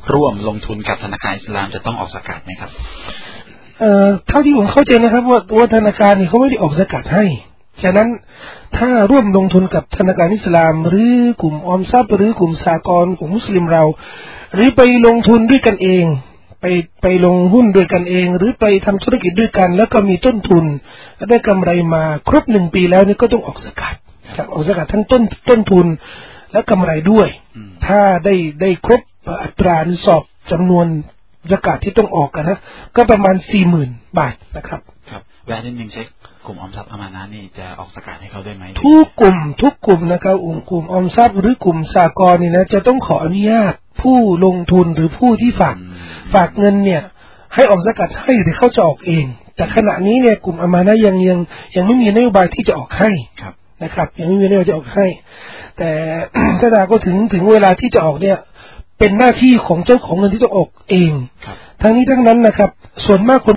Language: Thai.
ร่วมลงทุนกับธนาคารอิสลามจะต้องออกซะกาตไหมครับเท่าที่ผมเข้าใจนะครับว่าธนาคารนี่เขาไม่ได้ออกซะกาตให้ฉะนั้นถ้าร่วมลงทุนกับธนาคารอิสลามหรือกลุ่มออมทรัพย์หรือกลุ่มสหกรณ์ของมุสลิมเราหรือไปลงทุนด้วยกันเองไปลงหุ้นด้วยกันเองหรือไปทำธุรกิจด้วยกันแล้วก็มีต้นทุนและได้กำไรมาครบ1 ปีแล้วนี่ก็ต้องออกซะกาตครับออกซะกาตทั้งต้นทุนและกำไรด้วยถ้าได้ครบอัตรานิสอบจำนวนซะกาตที่ต้องออกกันนะก็ประมาณ 40,000 บาทนะครับครับแวะนิดนึงเช็คกลุ่มออมทรัพย์อามานะนี่จะออกซะกาตให้เขาได้ไหมทุกกลุ่มนะครับกลุ่มออมทรัพย์หรือกลุ่มสหกรณ์นี่นะจะต้องขออนุญาตผู้ลงทุนหรือผู้ที่ฝากเงินเนี่ยให้ออกซะกาตให้หรือเขาจะออกเองแต่ขณะนี้เนี่ยกลุ่มอามานะยังไม่มีนโยบายที่จะออกให้นะครับยังไม่มีนโยบายจะออกให้แต่ถ้าก็ถึงเวลาที่จะออกเนี่ยเป็นหน้าที่ของเจ้าของเงินที่จะออกเองทั้งนี้ทั้งนั้นนะครับส่วนมากคน